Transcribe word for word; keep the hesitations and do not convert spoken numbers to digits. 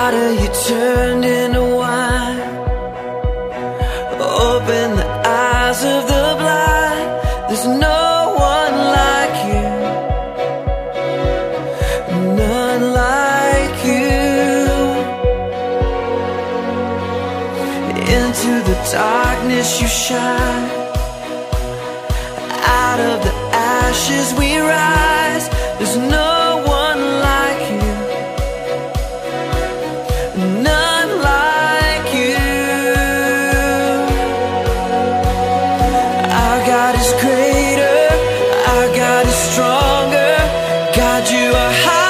water you turned into wine. Open the eyes of the blind. There's no one like you, none like you. Into the darkness you shine. Out of the ashes we rise. There's no one like you, none like you. Our God is greater, our God is stronger. God, you are high.